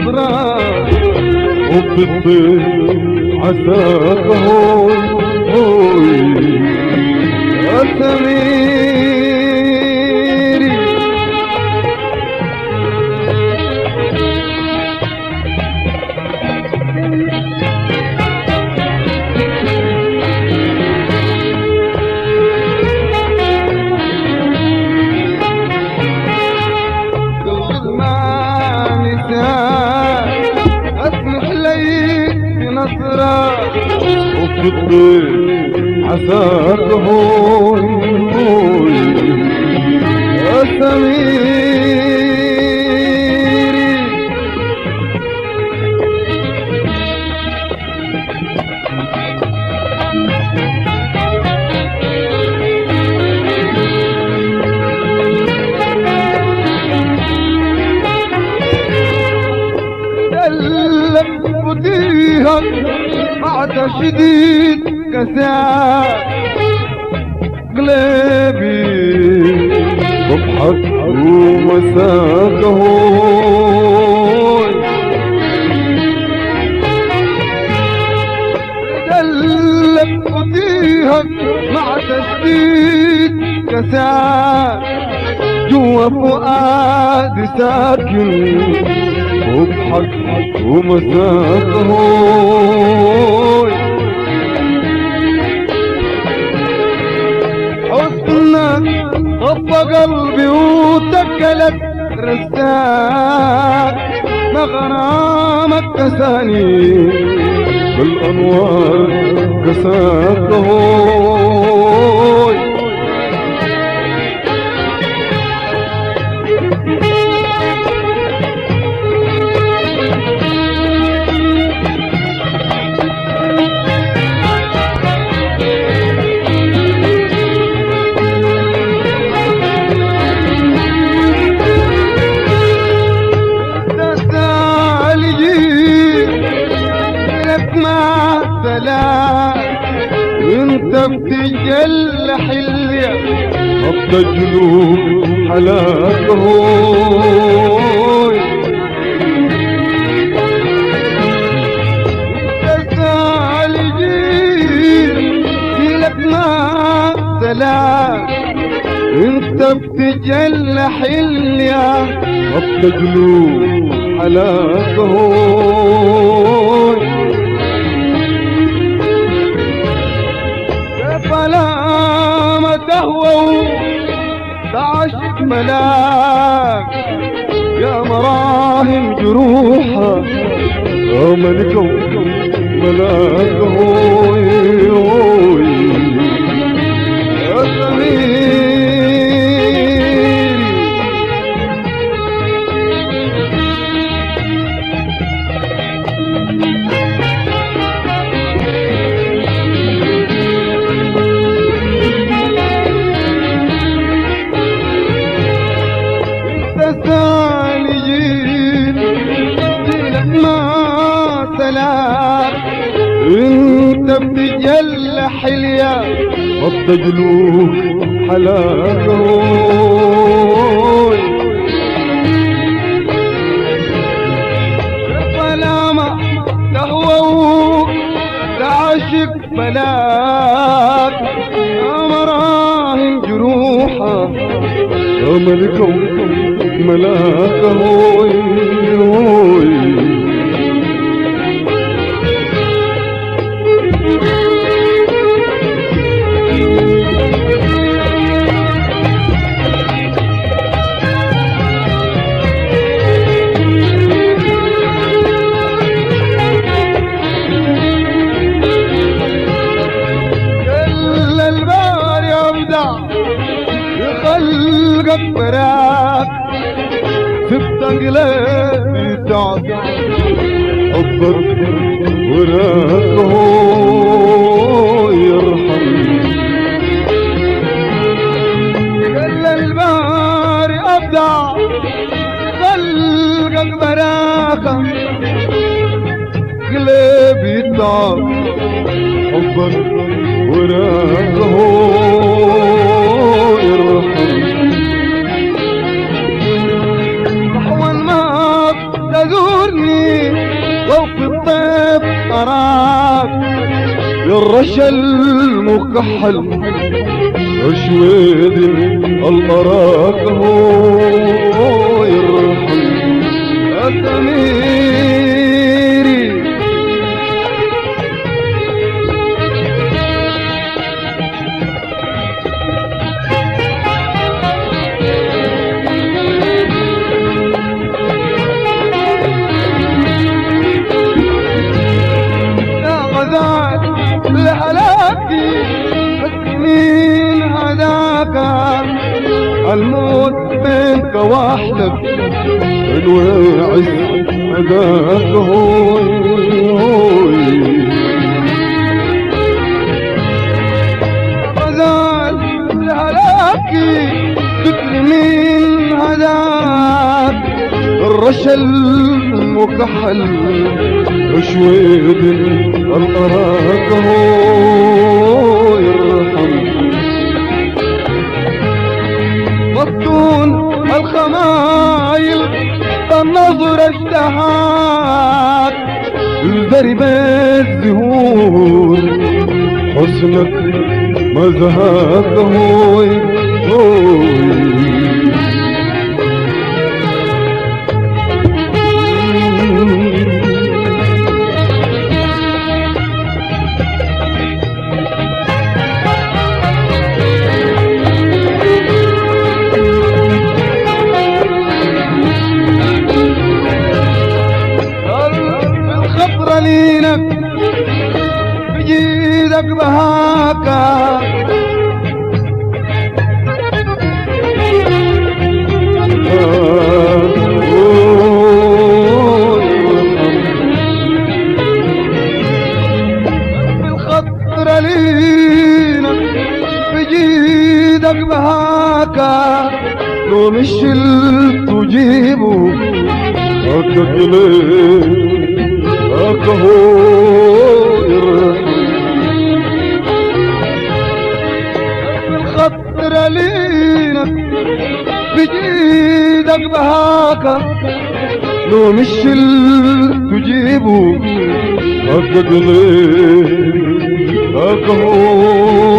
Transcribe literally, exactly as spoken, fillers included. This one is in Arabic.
نظرة وفي الطير عساك هوي هوي يا سميري. وفي الطير عساك هوي هوي يا سميري. قلب بديها بعد شديد كساد قلبي بضحك ومساك هوي. قلب بديها مع تشديد كساد جوا فؤادي ساكن وبحق ومساك هوي. حسنك طب قلبي وتكلت رساك ما غرامك كساني بالانوار كساك هوي. وانت بتجل حلية بتجلوب حلاك هوي. تسال جيل جيلك ما سلام انت بتجل حلية بتجلوب حلاك هوي. فلا تهووا بعشق ملاك يا مراهم جروحها يا ملكه ملاك هوي هوي يا سميري. انت بتجل حلية بتجلوك حلاك هوي. فلا ما تهووا تعشق ملاك يا مراهم جروحها يا ملكه ملاك هوي هوي. خلقك براك سبت قلبي تعب حبك وراك هو يرحم. قل الباري ابدع خلقك براك قلبي تعب حبك وراك هو يرحم. الرشا المكحل وشويد الأراك هو يرحم يا سميري. يا غزال لهلاكي مين هداك الموت بينك واحلك الواعز هداك هوي هوي. غزال لهلاكي ذكر مين هداك الرشا المكحل شويد الأراك هو يرحم. مفتون الخمايل النظر اشتهاك الدرب الزهور حسنك ما زهاك هوي هوي. لينك بجيدك بهاكا بالخطر لينك بجيدك بهاكا لو مش تجيبه هكاك ليه هو الخطر لينك بجيدك بهاكا لو مش تجيبه حقق ليه هو